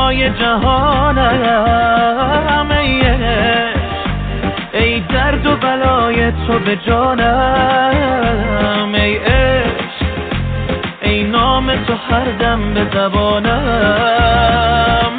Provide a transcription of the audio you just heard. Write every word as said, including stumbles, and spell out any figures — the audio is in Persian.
دنیای جهانم، ای عشق ای درد و بلای تو به جانم، ای عشق ای نام تو هر دم به زبانم.